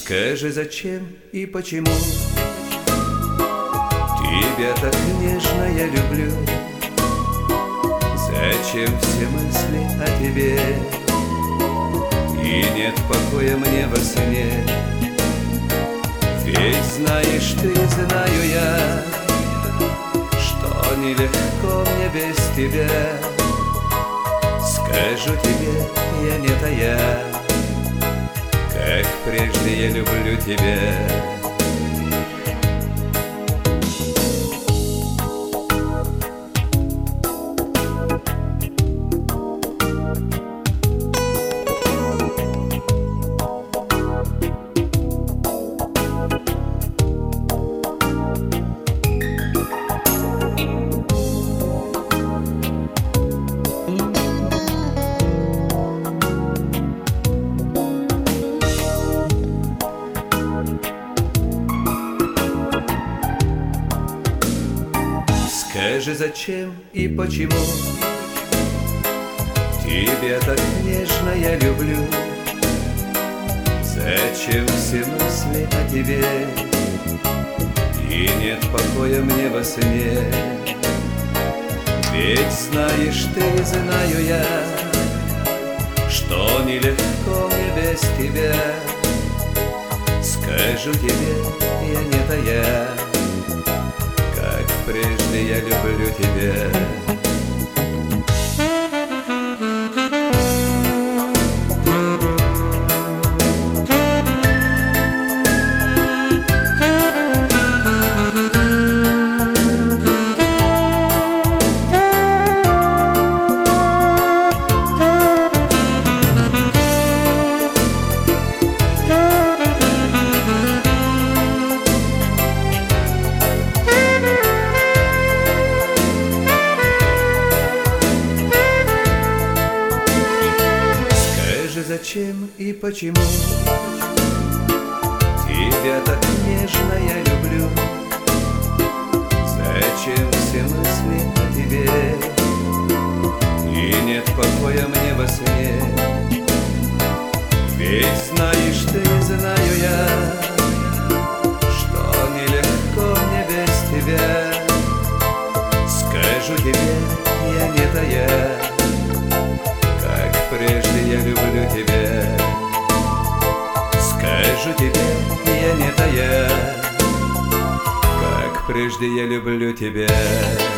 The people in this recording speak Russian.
Скажи, зачем и почему тебя так нежно я люблю? Зачем все мысли о тебе? И нет покоя мне во сне. Ведь знаешь ты, знаю я, что нелегко мне без тебя. Скажу тебе, я не тая, как прежде я люблю тебя. Скажи, зачем и почему тебя так нежно я люблю? Зачем все мысли о тебе? И нет покоя мне во сне. Ведь знаешь ты, знаю я, что нелегко мне без тебя. Скажу тебе, я не тая, прежде я люблю тебя. Зачем и почему тебя так нежно я люблю? Зачем все мысли о тебе? И нет покоя мне во сне. Ведь знаешь ты, знаю я, что нелегко мне без тебя. Скажу тебе, я не тая, прежде я люблю тебя. Скажу тебе, я не тая, как прежде я люблю тебя.